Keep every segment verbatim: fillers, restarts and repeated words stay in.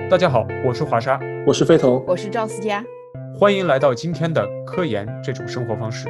大家好，我是华沙， 我是飞头， 我是赵思佳， 欢迎来到今天的科研这种生活方式。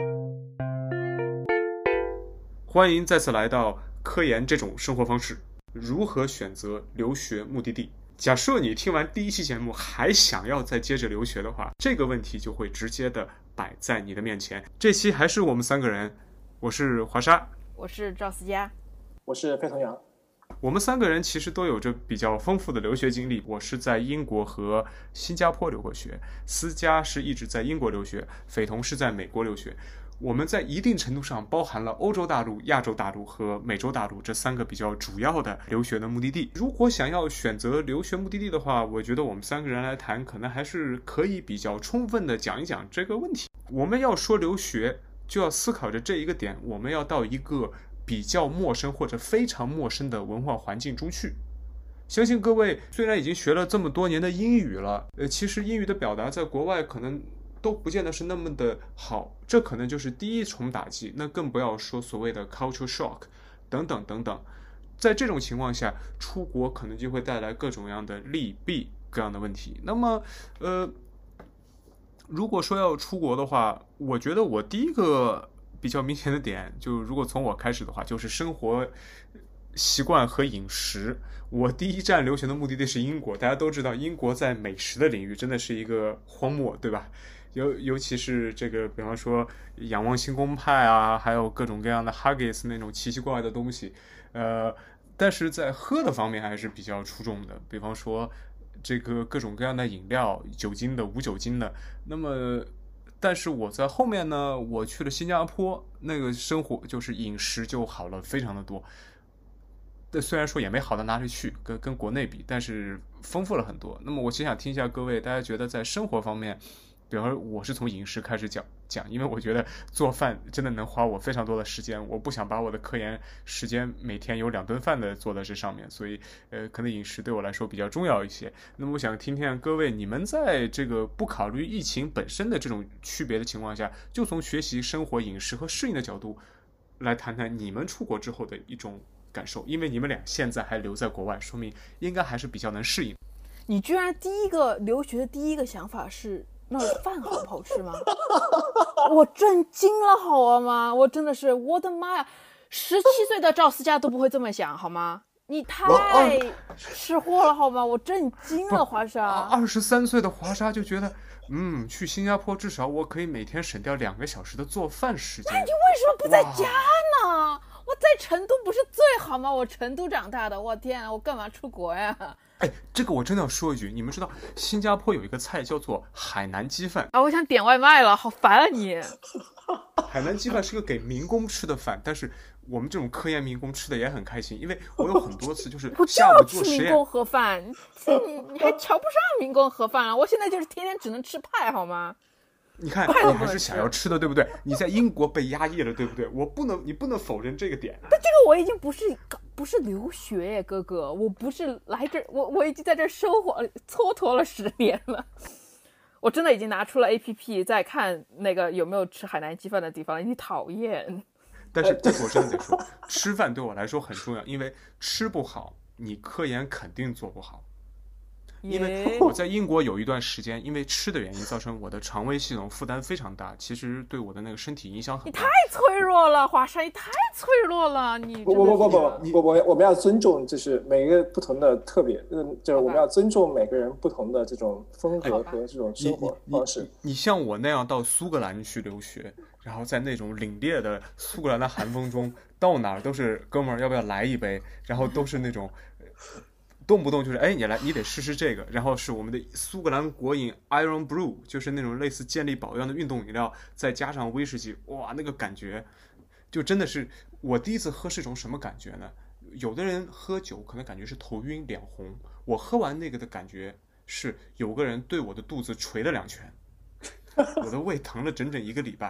欢迎再次来到科研这种生活方式。如何选择留学目的地？假设你听完第一期节目还想要再接着留学的话，这个问题就会直接的摆在你的面前。这期还是我们三个人，我是华沙， 我是赵思佳， 我是飞腾阳。 我们三个人其实都有着比较丰富的留学经历。我是在英国和新加坡留过学，思佳是一直在英国留学，斐同是在美国留学。我们在一定程度上包含了欧洲大陆、亚洲大陆和美洲大陆这三个比较主要的留学的目的地。如果想要选择留学目的地的话，我觉得我们三个人来谈，可能还是可以比较充分的讲一讲这个问题。我们要说留学，就要思考着这一个点，我们要到一个比较陌生或者非常陌生的文化环境中去。相信各位虽然已经学了这么多年的英语了，呃，其实英语的表达在国外可能都不见得是那么的好，这可能就是第一重打击，那更不要说所谓的 culture shock 等等等等。在这种情况下，出国可能就会带来各种各样的利弊各样的问题。那么呃，如果说要出国的话，我觉得我第一个比较明显的点，就如果从我开始的话，就是生活习惯和饮食。我第一站留学的目的地是英国，大家都知道英国在美食的领域真的是一个荒漠，对吧？尤尤其是这个，比方说仰望星空派啊，还有各种各样的 haggis 那种奇奇怪怪的东西，呃，但是在喝的方面还是比较出众的，比方说这个各种各样的饮料，酒精的、无酒精的。那么，但是我在后面呢，我去了新加坡，那个生活就是饮食就好了非常的多。虽然说也没好到哪里去，跟跟国内比，但是丰富了很多。那么我其实想听一下各位，大家觉得在生活方面，比方说我是从饮食开始讲讲，因为我觉得做饭真的能花我非常多的时间，我不想把我的科研时间每天有两顿饭的做在这上面，所以呃，可能饮食对我来说比较重要一些。那么我想听听各位，你们在这个不考虑疫情本身的这种区别的情况下，就从学习、生活、饮食和适应的角度来谈谈你们出国之后的一种感受，因为你们俩现在还留在国外，说明应该还是比较能适应。 你居然第一个留学的第一个想法是那饭好不好吃吗？我震惊了，好吗？我真的是，我的妈呀！十七岁的赵思佳都不会这么想，好吗？你太吃货了，好吗？我震惊了，华沙。 二十三岁的华沙就觉得，嗯，去新加坡至少我可以每天省掉两个小时的做饭时间。 那你为什么不在家呢？我在成都不是最好吗？我成都长大的，我天啊，我干嘛出国呀？ 哎，这个我真的要说一句，你们知道新加坡有一个菜叫做海南鸡饭啊？我想点外卖了，好烦啊你！ 海南鸡饭是个给民工吃的饭，但是我们这种科研民工吃的也很开心，因为我有很多次就是下午做实验。 我就要吃民工盒饭，你你还瞧不上民工盒饭啊？我现在就是天天只能吃派，好吗？ 你看，你还是想要吃的，对不对？你在英国被压抑了，对不对？我不能，你不能否认这个点。 但这个我已经不是不是留学耶，哥哥，我不是来这，我我已经在这生活蹉跎了十年了。我真的已经拿出了 A P P 在看那个有没有吃海南鸡饭的地方了。你讨厌。 但是这个我真的得说，吃饭对我来说很重要，因为吃不好，你科研肯定做不好。因为我在英国有一段时间，因为吃的原因，造成我的肠胃系统负担非常大，其实对我的那个身体影响很大。 你太脆弱了，华山，你太脆弱了，你不不不不不不不，我们要尊重，就是每个不同的特别，嗯，就是我们要尊重每个人不同的这种风格和这种生活方式。 你 你, 你像我那样到苏格兰去留学，然后在那种凛冽的苏格兰的寒风中，到哪儿都是哥们儿，要不要来一杯？然后都是那种。动不动就是哎，你来，你得试试这个，然后是我们的苏格兰国饮 Iron Brew， 就是那种类似健力宝一样的运动饮料，再加上威士忌，哇，那个感觉就真的是我第一次喝是种什么感觉呢？有的人喝酒可能感觉是头晕脸红，我喝完那个的感觉是有个人对我的肚子捶了两拳，我的胃疼了整整一个礼拜。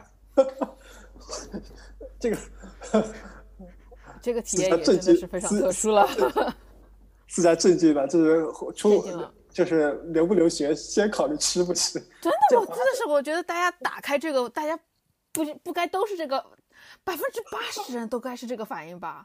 这个这个体验也真的是非常特殊了。 思佳震惊了，就是出就是留不留学，先考虑吃不吃。 真的，我真的是，我觉得大家打开这个，大家不不该都是这个，百分之八十人都该是这个反应吧？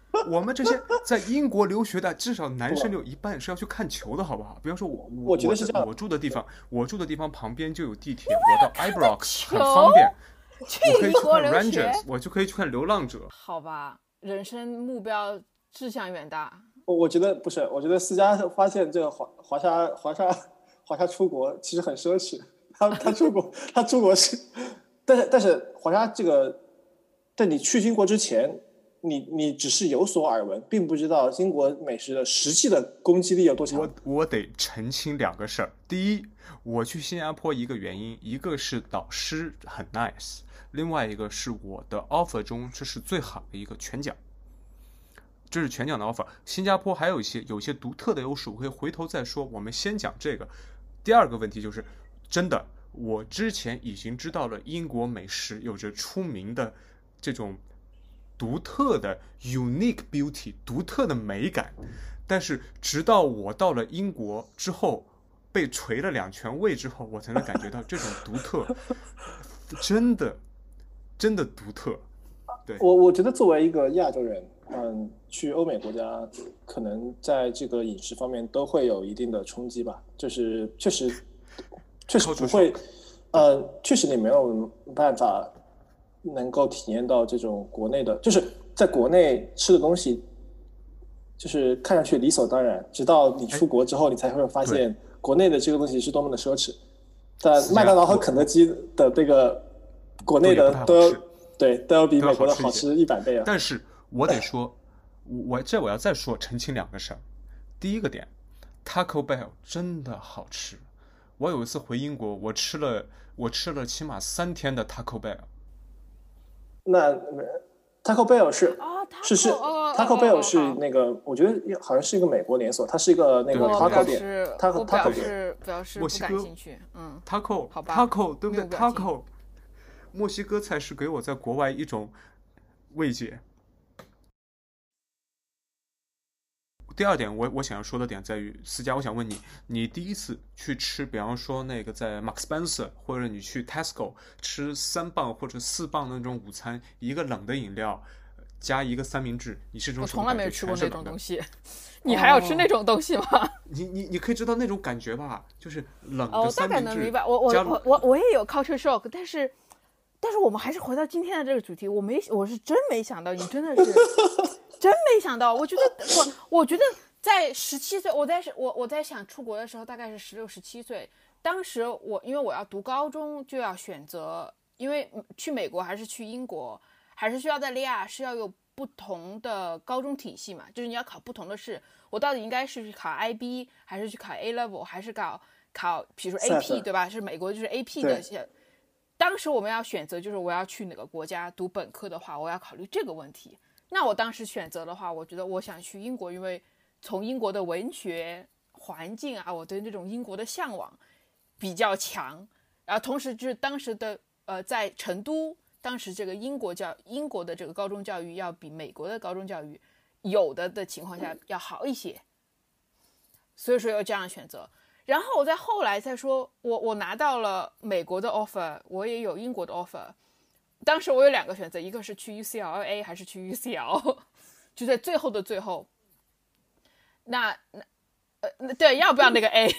我们这些在英国留学的，至少男生有一半是要去看球的，好不好？比方说我，我我觉得是这样。 我住的地方，我住的地方旁边就有地铁，我到 Ibrox 很方便，我可以去看 Rangers， 我就可以去看流浪者。 好吧，人生目标志向远大。 我我觉得不是，我觉得思佳发现这个华华沙华沙华沙出国其实很奢侈，他他出国他出国是，但是但是华沙这个，在你去英国之前。你你只是有所耳闻，并不知道英国美食的实际的攻击力有多强。 我我得澄清两个事儿。第一，我去新加坡一个原因，一个是导师很 nice， 另外一个是我的 offer 中这是最好的一个全奖，这是全奖的 offer。新加坡还有一些有一些独特的优势，我可以回头再说。我们先讲这个。第二个问题就是，真的，我之前已经知道了英国美食有着出名的这种。独特的 unique beauty， 独特的美感，但是直到我到了英国之后，被捶了两拳胃之后，我才能感觉到这种独特，真的，真的独特。对， 我我觉得作为一个亚洲人，嗯，去欧美国家，可能在这个饮食方面都会有一定的冲击吧，就是确实，确实不会，呃，确实你没有办法。能够体验到这种国内的，就是在国内吃的东西，就是看上去理所当然，直到你出国之后，你才会发现国内的这个东西是多么的奢侈。但麦当劳和肯德基的这个国内的都要对都要比美国的好吃一百倍啊！ 但是我得说，我这我要再说澄清两个事儿。第一个点 ，Taco Bell 真的好吃。我有一次回英国，我吃了我吃了起码三天的 Taco Bell。 那 Taco Bell 是、 哦、 是是、 哦、 Taco Bell 是那个、哦，我觉得好像是一个美国连锁，它是一个那个 Taco 店。 Taco Taco 店表示不感兴趣。嗯 ，Taco 好吧 Taco 对不对 ？Taco 墨西哥菜是给我在国外一种慰藉。第二点，我我想要说的点在于，思佳，我想问你，你第一次去吃，比方说那个在 Marks Spencer 或者你去 Tesco 吃三磅或者四磅的那种午餐，一个冷的饮料加一个三明治，你是这种什么感觉？ 我从来没有吃过那种东西，你还要吃那种东西吗？哦、 你你你可以知道那种感觉吧？就是冷的三明治。 哦，大概能明白。我我我我我也有 culture shock， 但是但是我们还是回到今天的这个主题，我没我是真没想到，你真的是。真没想到，我觉得我我觉得在十七岁，我在我我在想出国的时候，大概是十六十七岁。当时我因为我要读高中，就要选择，因为去美国还是去英国，还是去澳大利亚，是要有不同的高中体系嘛，就是你要考不同的试。我到底应该是去考 I B， 还是去考 A level， 还是考考，比如说 A P， 对吧？是美国就是 A P 的。当时我们要选择，就是我要去哪个国家读本科的话，我要考虑这个问题。那我当时选择的话，我觉得我想去英国，因为从英国的文学环境啊，我对那种英国的向往比较强。然后同时就是当时的呃，在成都，当时这个英国教英国的这个高中教育要比美国的高中教育有的的情况下要好一些，所以说要这样选择。然后我在后来再说，我我拿到了美国的 offer， 我也有英国的 offer。当时我有两个选择，一个是去 U C L A 还是去 U C L， 就在最后的最后，那那呃对，要不要那个 A？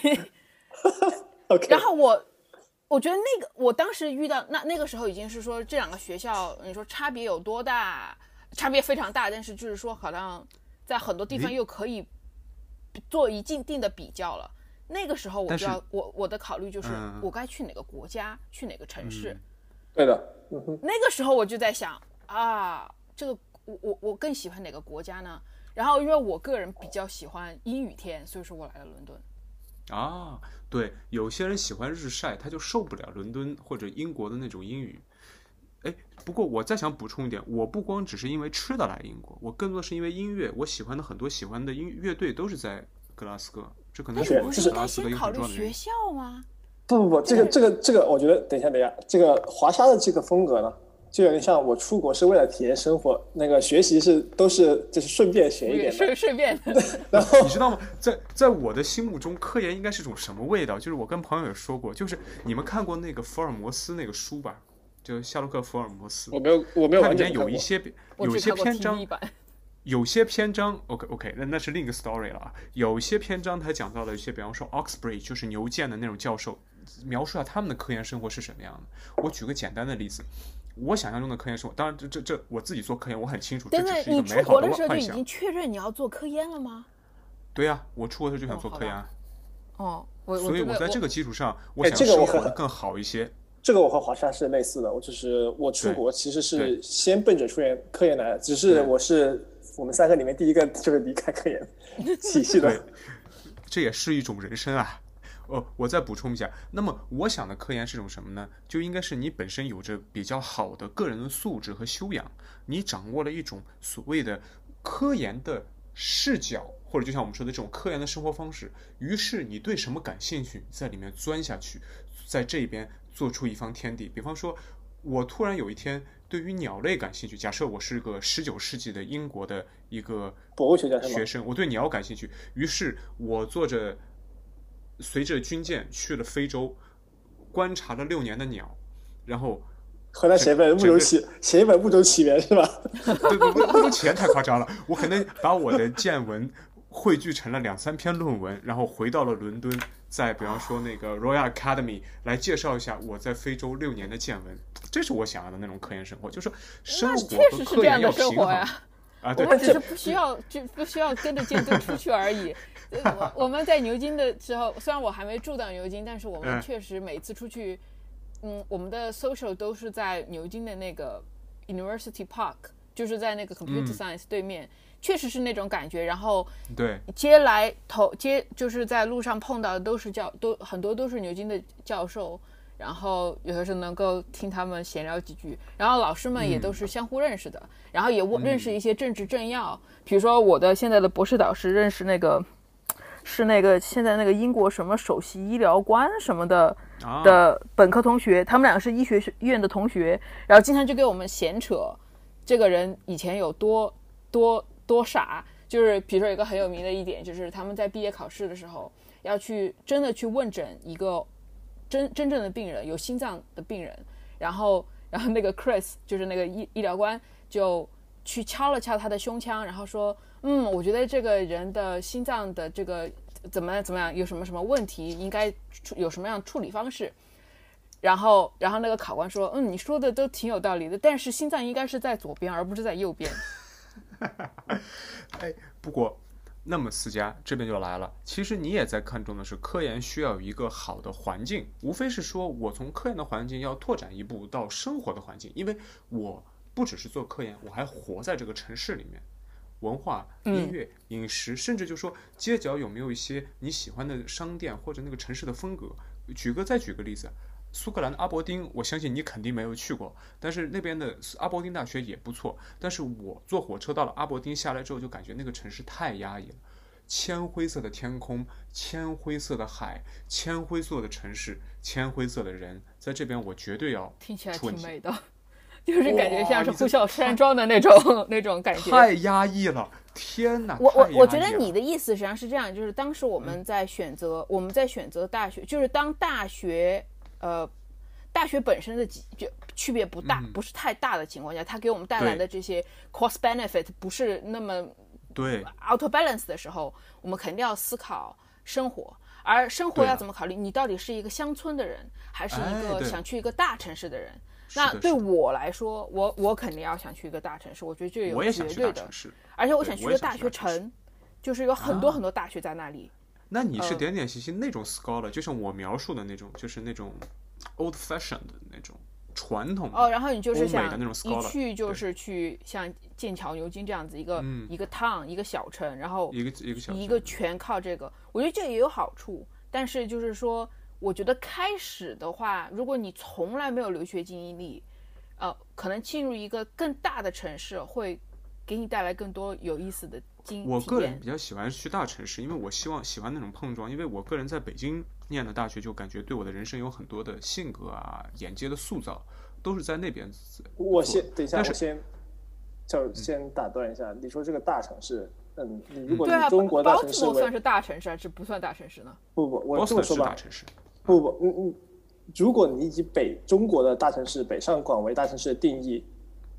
okay. 然后我我觉得那个我当时遇到那那个时候已经是说这两个学校，你说差别有多大？差别非常大，但是就是说好像在很多地方又可以做一定的比较了。那个时候我就要我我的考虑就是我该去哪个国家，嗯、去哪个城市。 嗯、对的。嗯、 那个时候我就在想啊，这个我我我更喜欢哪个国家呢？然后因为我个人比较喜欢阴雨天，所以说我来了伦敦。 啊，对，有些人喜欢日晒，他就受不了伦敦或者英国的那种阴雨。哎，不过我再想补充一点，我不光只是因为吃的来英国，我更多是因为音乐，我喜欢的很多喜欢的音乐队都是在格拉斯哥，这可能是我是格拉斯哥一个很重要的原因。学校吗？ 不不不，这个这个这个，我觉得等一下等一下，这个华沙的这个风格呢，就有点像我出国是为了体验生活，那个学习是都是就是顺便学一点的， 顺顺便。 然后你知道吗？在在我的心目中，科研应该是种什么味道？就是我跟朋友也说过，就是你们看过那个福尔摩斯那个书吧？就夏洛克·福尔摩斯， 我没有，我没有完全看过。它里面有一些有一些篇章， 有些篇章 OK OK 那那是另一个 story 了啊。有些篇章他讲到了一些，比方说 Oxbridge 就是牛剑的那种教授，描述下他们的科研生活是什么样的。我举个简单的例子，我想象中的科研生活，当然这这这我自己做科研我很清楚，这只是一个美好的幻想。 你出国的时候就已经确认你要做科研了吗？ 对呀、啊，我出国的时候就想做科研。 哦，我所以我在这个基础上，我想生活得更好一些。 这个我和华莎是类似的，我就是我出国其实是先奔着出研科研来的，只是我是我们三个里面第一个就是离开科研体系的。 这也是一种人生啊。哦，我再补充一下，那么我想的科研是种什么呢？就应该是你本身有着比较好的个人的素质和修养，你掌握了一种所谓的科研的视角，或者就像我们说的这种科研的生活方式，于是你对什么感兴趣，在里面钻下去，在这边做出一方天地。比方说我突然有一天对于鸟类感兴趣，假设我是个十九世纪的英国的一个博物学家学生，我对鸟感兴趣，于是我坐着随着军舰去了非洲，观察了六年的鸟，然后和他写一本物种起写一本物种起源是吧？ 对对对，物种起源太夸张了，我可能把我的见闻汇聚成了两三篇论文，然后回到了伦敦，在比方说那个 Royal Academy 来介绍一下我在非洲六年的见闻。这是我想要的那种科研生活，就是说生活和科研要平衡啊。对， 我们只是不需要就不需要跟着舰队出去而已。我我们在牛津的时候，虽然我还没住到牛津，但是我们确实每次出去，嗯，我们的 social 都是在牛津的那个 University Park， 就是在那个 Computer Science 对面，嗯、确实是那种感觉。然后对， 接来头接就是在路上碰到的都是教都很多都是牛津的教授。然后有的时候能够听他们闲聊几句，然后老师们也都是相互认识的，嗯、然后也认识一些政治政要，嗯、比如说我的现在的博士导师认识那个是那个现在那个英国什么首席医疗官什么的、啊、的本科同学，他们俩是医学院的同学，然后经常就给我们闲扯这个人以前有多多多傻，就是比如说有一个很有名的一点，就是他们在毕业考试的时候要去真的去问诊一个真真正的病人，有心脏的病人，然后然后那个 Chris 就是那个医医疗官就去敲了敲他的胸腔，然后说嗯我觉得这个人的心脏的这个怎么怎么样有什么什么问题，应该有什么样处理方式，然后然后那个考官说嗯你说的都挺有道理的，但是心脏应该是在左边而不是在右边。 哎，不过那么思佳这边就来了，其实你也在看重的是科研需要有一个好的环境，无非是说我从科研的环境要拓展一步到生活的环境，因为我不只是做科研，我还活在这个城市里面，文化、音乐、饮食，甚至就说街角有没有一些你喜欢的商店或者那个城市的风格。举个再举个例子，苏格兰的阿伯丁，我相信你肯定没有去过，但是那边的阿伯丁大学也不错。但是我坐火车到了阿伯丁下来之后，就感觉那个城市太压抑了，铅灰色的天空，铅灰色的海，铅灰色的城市，铅灰色的人，在这边我绝对要听起来挺美的，就是感觉像是呼啸山庄的那种那种感觉， 太压抑了，天哪！ 我我我觉得你的意思实际上是这样，就是当时我们在选择、嗯、我们在选择大学，就是当大学。呃，大学本身的就区别不大、嗯，不是太大的情况下，它给我们带来的这些 cost benefit 不是那么对 out of balance 的时候，我们肯定要思考生活。而生活要怎么考虑？你到底是一个乡村的人，还是一个想去一个大城市的人？哎、那对我来说，我我肯定要想去一个大城市，我觉得这有绝对的。而且我想去一个大学城，就是有很多很多大学在那里。啊， 那你是点点细细那种 scholar、呃、就像我描述的那种，就是那种 old fashioned 的那种传统哦，然后你就是想一去就是去像剑桥、牛津这样子一个、嗯、一个 town 一个小城，然后一个一个小一个全靠这个，我觉得这也有好处。但是就是说，我觉得开始的话，如果你从来没有留学经历，呃，可能进入一个更大的城市会给你带来更多有意思的。 我个人比较喜欢去大城市，因为我希望喜欢那种碰撞，因为我个人在北京念的大学，就感觉对我的人生有很多的性格啊、眼界的塑造，都是在那边。 我先等一下，我先就先打断一下，嗯、你说这个大城市，嗯，你如果你中国大城市， 包算是大城市还是不算大城市呢？ 不不，我这么说吧， 大城市不不，嗯嗯，如果你以北中国的大城市北上广为大城市的定义。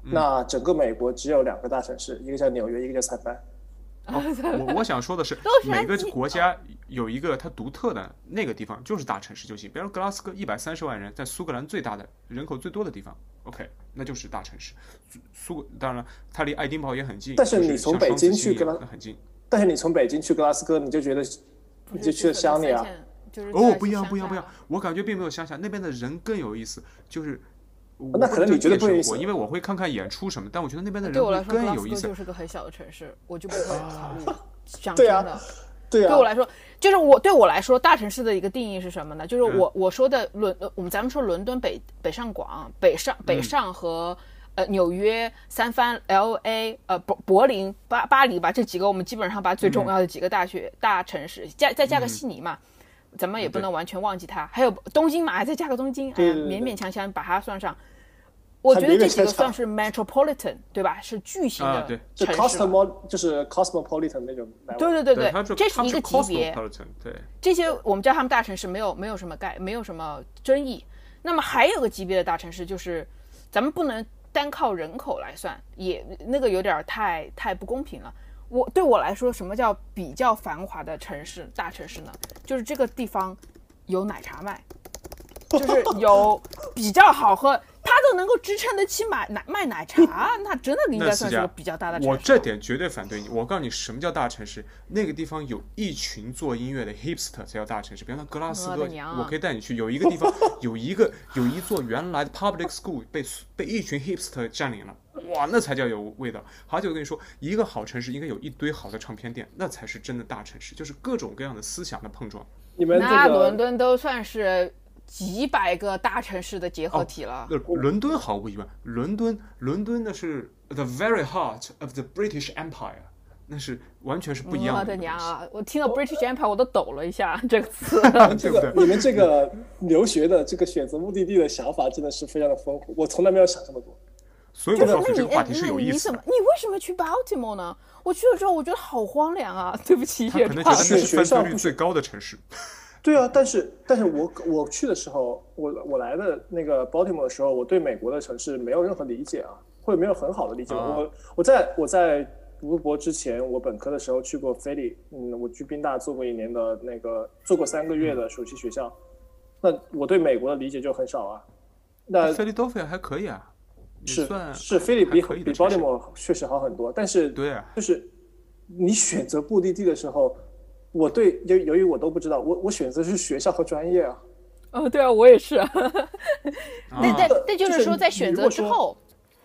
那整个美国只有两个大城市，一个叫纽约，一个叫三藩。 哦、我我想说的是，每个国家有一个它独特的那个地方，就是大城市就行。比如格拉斯哥一百三十万人，在苏格兰最大的人口最多的地方 ，OK， 那就是大城市。苏当然它离爱丁堡也很近， 但是你从北京去格拉很近， 但是你从北京去格拉斯哥，你就觉得你就去了乡里啊。 哦，不一样，不一样，不一样！我感觉并没有乡下那边的人更有意思，就是。 那可能你觉得不有意思， 因为我会看看演出什么，但我觉得那边的人对我来说更有意思。 就是个很小的城市，我就不会考虑。讲真的， 对啊， 对我来说，就是我对我来说，大城市的一个定义是什么呢？就是我、嗯、我说的伦，我们咱们说伦敦北北上广、北上北上和、嗯、呃纽约、三藩、L A 呃柏柏林、巴巴黎吧，这几个我们基本上把最重要的几个大学、嗯、大城市加再加个悉尼嘛。嗯，咱们也不能完全忘记它，还有东京嘛，再加个东京，哎呀，勉勉强强把它算上。我觉得这几个算是 metropolitan， 对吧？是巨型的城市、 啊、cosmo 就是 cosmopolitan 那种。 对对对对， 这是一个级别。 对， 这些我们叫他们大城市，没有没有什么概，没有什么争议。那么还有个级别的大城市，就是咱们不能单靠人口来算，也那个有点太太不公平了。我对我来说，什么叫比较繁华的城市、大城市呢？就是这个地方有奶茶卖，就是有比较好喝，它都能够支撑得起买奶卖奶茶，那真的应该算是个比较大的城市。 我这点绝对反对你。我告诉你，什么叫大城市？那个地方有一群做音乐的 hipster 才叫大城市。比方说格拉斯哥，我, 我可以带你去。有一个地方，有一个有一座原来的 public school 被被一群 hipster 占领了。哇，那才叫有味道。好久我跟你说，一个好城市应该有一堆好的唱片店，那才是真的大城市，就是各种各样的思想的碰撞。 你们、这个、 那伦敦都算是几百个大城市的结合体了。 哦、伦敦毫无疑问，伦敦伦敦那是 the very heart of the British Empire， 那是完全是不一样的。 我的娘啊！我听到 British Empire 我都抖了一下这个词。 这个你们这个留学的这个选择目的地的想法真的是非常的丰富，我从来没有想这么多。 所以我告诉你这个话题是有意思的。 你为什么去 Baltimore 呢？我去了之后，我觉得好荒凉啊！对不起， 他可能觉得那是犯罪率最高的城市。 对啊，但是但是我我去的时候，我我来的那个 Baltimore 的时候，我对美国的城市没有任何理解啊，或者没有很好的理解。啊、我我在我在读博之前，我本科的时候去过菲利，嗯，我去宾大做过一年的那个，做过三个月的暑期学校。嗯、那我对美国的理解就很少啊。那菲利多菲还可以啊。 是是，菲利比比 Baltimore 确实好很多，但是对啊， 就是你选择目的地的时候，我对由由于我都不知道，我我选择是学校和专业啊。 哦，对啊，我也是。那但但就是说，在选择之后，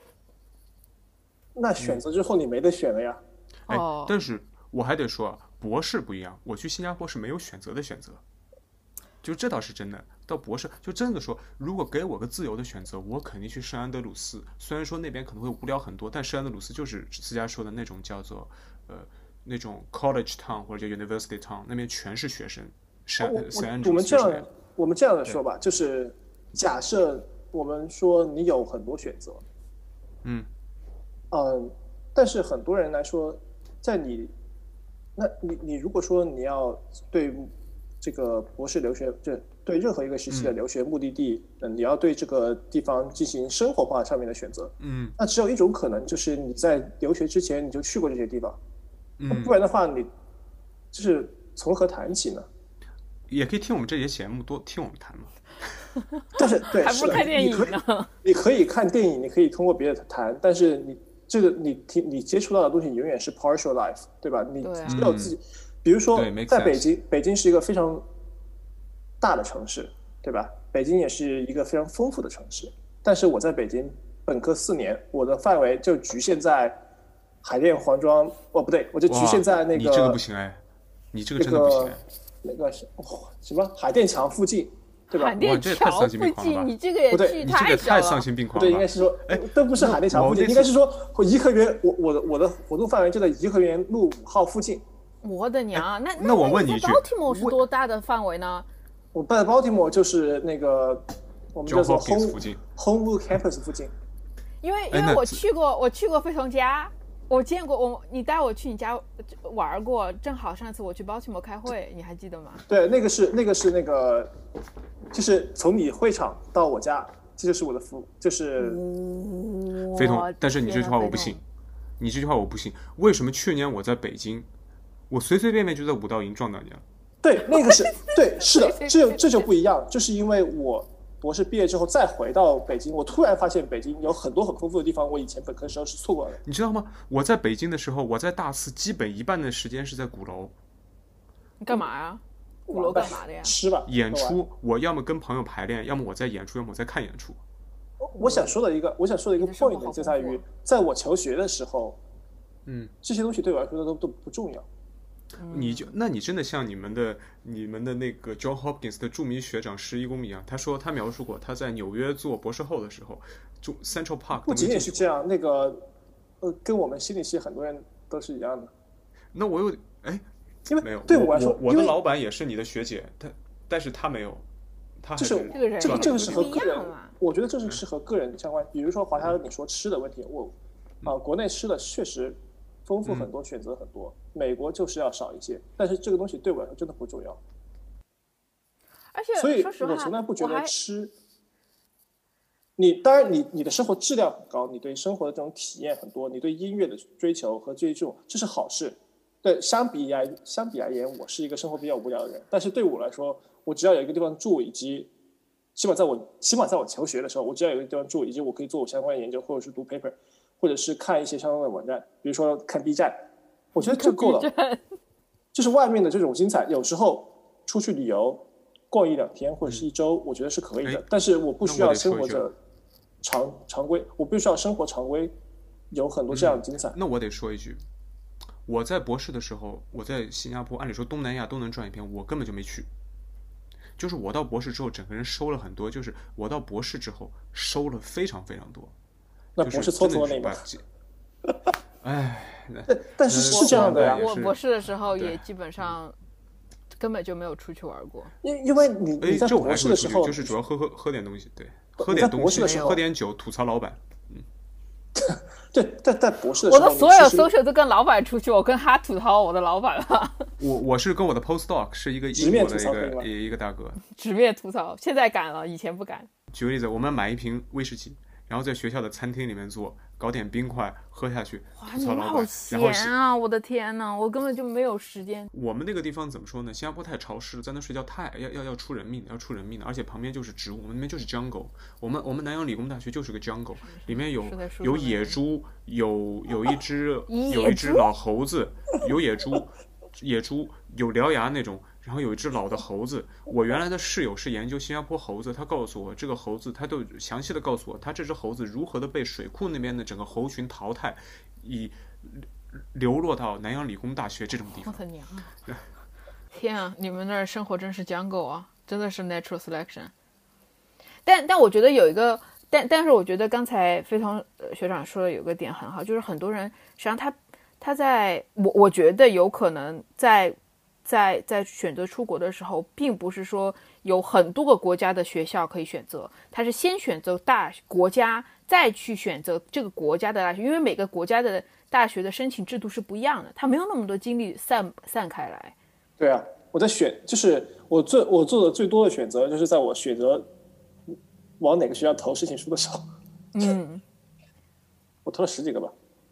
那选择之后你没得选了呀。 哎，但是我还得说，博士不一样，我去新加坡是没有选择的选择。就这倒是真的，到博士就真的说，如果给我个自由的选择，我肯定去圣安德鲁斯。虽然说那边可能会无聊很多，但圣安德鲁斯就是思佳说的那种叫做呃那种 college town 或者叫 university town， 那边全是学生。圣圣安德鲁斯。 我们这样我们这样的说吧，就是假设我们说你有很多选择， 嗯嗯、呃，但是很多人来说，在你那你你如果说你要对。这个博士留学，这对任何一个时期的留学目的地，嗯，你要对这个地方进行生活化上面的选择， 嗯， 那只有一种可能，就是你在留学之前你就去过这些地方， 嗯， 不然的话，你就是从何谈起呢？ 也可以听我们这节节目，多听我们谈嘛。 但是对， 还不如看电影呢。你可以看电影，你可以通过别的谈，但是你这个你听你接触到的东西永远是 partial life， 对吧？你只有自己。嗯比如说，在北京，北京是一个非常大的城市，对吧？北京也是一个非常丰富的城市。但是我在北京本科四年，我的范围就局限在海淀黄庄，哦不对，我就局限在那个。 你这个不行哎，你这个真的不行。 那个是哦什么海淀墙附近，对吧？ 海淀桥附近，你这个也去太小了。 太丧心病狂了。 对，应该是说，哎，都不是海淀墙附近，应该是说颐和园，我我的我的活动范围就在颐和园路五号附近。 我的娘啊！那那我问你一句 ，Baltimore 是多大的范围呢？ 我在 Baltimore 就是那个我们叫做 Home Homewood Campus 附近。 因为因为我去过，我去过飞鸿家，我见过我，你带我去你家玩过，正好上次我去 Baltimore 开会，你还记得吗？ 对，那个是那个是那个，就是从你会场到我家这就是我的服务，就是非同。但是你这句话我不信， 天你这句话我不信。为什么去年我在北京，我随随便便就在五道营撞到你了？ 对，那个是对，是的，这这就不一样，就是因为我博士毕业之后再回到北京，我突然发现北京有很多很丰富的地方，我以前本科时候是错过的。 你知道吗？我在北京的时候，我在大四基本一半的时间是在鼓楼。 你干嘛呀？鼓楼干嘛的呀？ 吃吧。 演出，我要么跟朋友排练，要么我在演出，要么我在看演出。 我想说的一个，我想说的一个 point 就在于，在我求学的时候， 嗯， 这些东西对我来说都都不重要。 你就，那你真的像你们的你们的那个 John Hopkins 的著名学长施一公一样，他说他描述过他在纽约做博士后的时候，就 Central Park 不仅仅是这样，那个呃，跟我们心理系很多人都是一样的。 那我有哎， 因为没有， 对我来说， 我的老板也是你的学姐，他但是他没有，他还就是这个人这个这个是和个人， 啊、 我觉得这是是和个人相关。比如说华夏，你说吃的问题，我啊、呃，国内吃的确实丰富很多，选择很多，美国就是要少一些，但是这个东西对我来说真的不重要。 而且， 所以说实话我从来不觉得吃。你当然你，你你的生活质量很高，你对生活的这种体验很多，你对音乐的追求和追求，这是好事。对，相比来相比而言，我是一个生活比较无聊的人，但是对我来说，我只要有一个地方住，以及起码在我起码在我求学的时候，我只要有一个地方住，以及我可以做我相关的研究，或者是读 paper， 或者是看一些相关的网站，比如说看 B 站，我觉得就够了。就是外面的这种精彩，有时候出去旅游逛一两天或者是一周，我觉得是可以的，但是我不需要生活着常常规，我不需要生活常规有很多这样的精彩。 嗯、那我得说一句。我在博士的时候，我在新加坡，按理说东南亚都能转一遍，我根本就没去。就是我到博士之后，整个人收了很多。就是我到博士之后，收了非常非常多。 那博士搓搓那个， 哎， 但是是这样的呀。 我博士的时候也基本上根本就没有出去玩过。 因因为你你在博士的时候， 就是主要喝喝喝点东西，对，喝点东西，喝点酒，吐槽老板。嗯。 对，在在博士的时候， 我的所有 social 都跟老板出去，我跟他吐槽我的老板了。 我我是跟我的 postdoc 是一个英国的一个一个大哥， 直面吐槽，现在敢了，以前不敢。 举个例子，我们买一瓶威士忌，然后在学校的餐厅里面做，搞点冰块喝下去，吐槽老板。 好闲啊！我的天哪，我根本就没有时间。 我们那个地方怎么说呢？新加坡太潮湿了，在那睡觉太要要要出人命的，要出人命的，而且旁边就是植物，我们那边就是 jungle。我们我们南洋理工大学就是个 jungle， 里面有有野猪，有有一只有一只老猴子，有野猪，野猪有獠牙那种。然后有一只老的猴子，我原来的室友是研究新加坡猴子，他告诉我这个猴子，他都详细的告诉我，他这只猴子如何的被水库那边的整个猴群淘汰，以流落到南洋理工大学这种地方。 我的娘啊！天啊，你们那儿生活真是 jungle 啊，真的是 natural selection。但但我觉得有一个，但但是我觉得刚才非常学长说的有个点很好，就是很多人实际上他他在我我觉得有可能在。在在选择出国的时候，并不是说有很多个国家的学校可以选择，他是先选择大国家，再去选择这个国家的大学，因为每个国家的大学的申请制度是不一样的，他没有那么多精力散散开来。 对啊，我在选，就是我最我做的最多的选择，就是在我选择往哪个学校投申请书的时候， 嗯， 我投了十几个吧。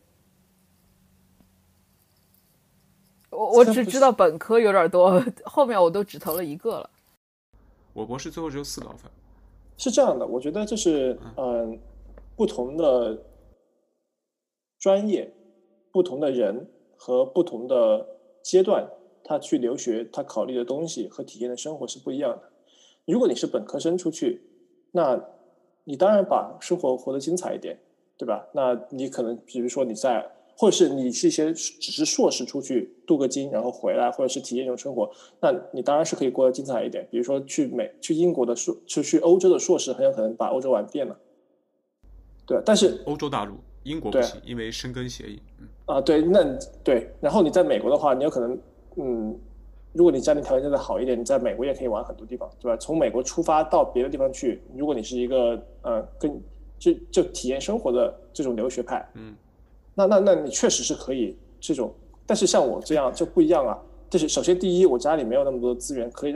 我我只知道本科有点多，后面我都只投了一个了。 我博士最后只有四个 offer。 是这样的，我觉得就是嗯、呃，不同的专业、不同的人和不同的阶段，他去留学，他考虑的东西和体验的生活是不一样的。如果你是本科生出去，那你当然把生活活得精彩一点，对吧？那你可能比如说你在。或者是你是一些只是硕士出去镀个金然后回来，或者是体验这种生活，那你当然是可以过得精彩一点。比如说去美去英国的硕去去欧洲的硕士，很有可能把欧洲玩遍了。对，但是欧洲大陆英国不行，因为申根协议。 嗯、啊，对，那对。然后你在美国的话，你有可能嗯，如果你家庭条件再好一点，你在美国也可以玩很多地方，对吧？从美国出发到别的地方去，如果你是一个呃跟就就体验生活的这种留学派， 嗯。 那那那你确实是可以这种，但是像我这样就不一样啊。就是首先第一，我家里没有那么多资源可以让我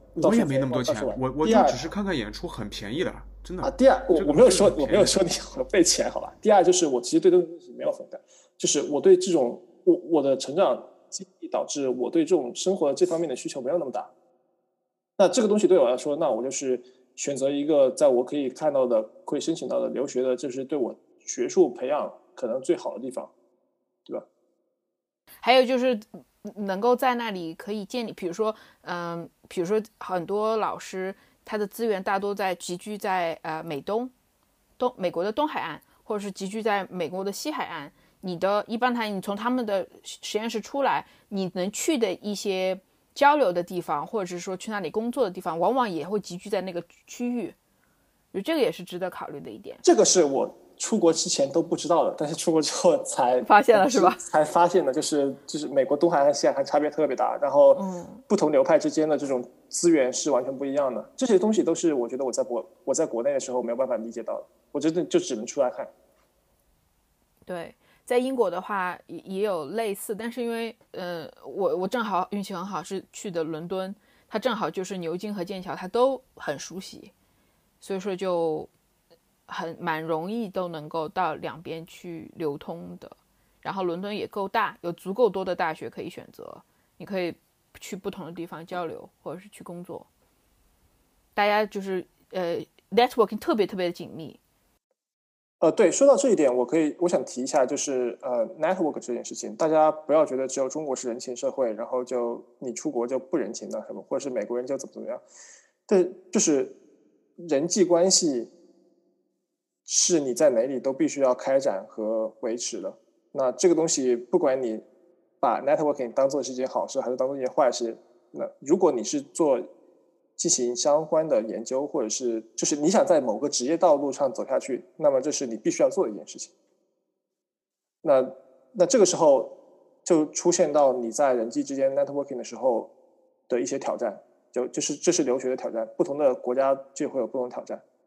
我也没那么多钱，我我就只是看看演出，很便宜的，真的啊。 第二，我我没有说我没有说你很费钱，好吧。第二就是我其实对这个东西没有很感，就是我对这种我我的成长经历导致我对这种生活这方面的需求没有那么大。那这个东西对我来说，那我就是选择一个在我可以看到的、可以申请到的留学的，就是对我学术培养可能最好的地方，对吧？ 还有就是能够在那里可以建立，比如说，嗯、呃，比如说很多老师他的资源大多在集聚在呃美东东美国的东海岸，或者是集聚在美国的西海岸。你的一般谈，你从他们的实验室出来，你能去的一些交流的地方，或者是说去那里工作的地方，往往也会集聚在那个区域。就这个也是值得考虑的一点。 这个是我出国之前都不知道的，但是出国之后才发现了，是吧？ 才发现的，就是就是美国东海岸、西海岸差别特别大，然后不同流派之间的这种资源是完全不一样的。这些东西都是我觉得我在国我在国内的时候没有办法理解到的，我觉得就只能出来看。 对，在英国的话也也有类似，但是因为呃，我我正好运气很好，是去的伦敦，它正好就是牛津和剑桥，它都很熟悉，所以说就。很蛮容易都能够到两边去流通的，然后伦敦也够大，有足够多的大学可以选择，你可以去不同的地方交流或者是去工作，大家就是呃 networking 特别特别的紧密。 呃，对，说到这一点，我可以我想提一下，就是呃 network 这件事情，大家不要觉得只有中国是人情社会，然后就你出国就不人情的什么，或者是美国人就怎么怎么样，但就是人际关系。是你在哪里都必须要开展和维持的。那这个东西，不管你把 networking 当做是一件好事，还是当做一件坏事，那如果你是做进行相关的研究，或者是就是你想在某个职业道路上走下去，那么这是你必须要做的一件事情。那那这个时候就出现到你在人际之间 networking 的时候的一些挑战，就就是这是留学的挑战，不同的国家就会有不同的挑战。